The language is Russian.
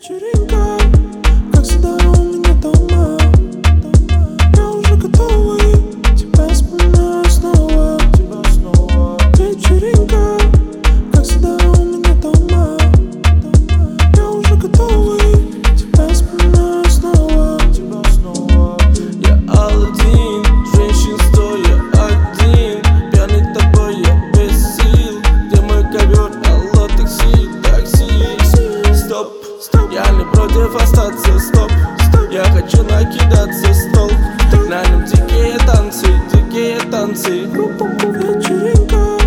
Вечеринка, как всегда у меня дома. Я уже готова и тебя вспоминаю снова. Вечеринка, как всегда у меня дома. Я уже готова и тебя вспоминаю снова. Я Алладин, женщин стоя один. Пьяный тобой, я без сил. Где мой ковер, алло, такси, такси. Стоп, я не против остаться, стоп. Я хочу накидаться в стол. На нем дикие танцы, дикие танцы. Вечеринка.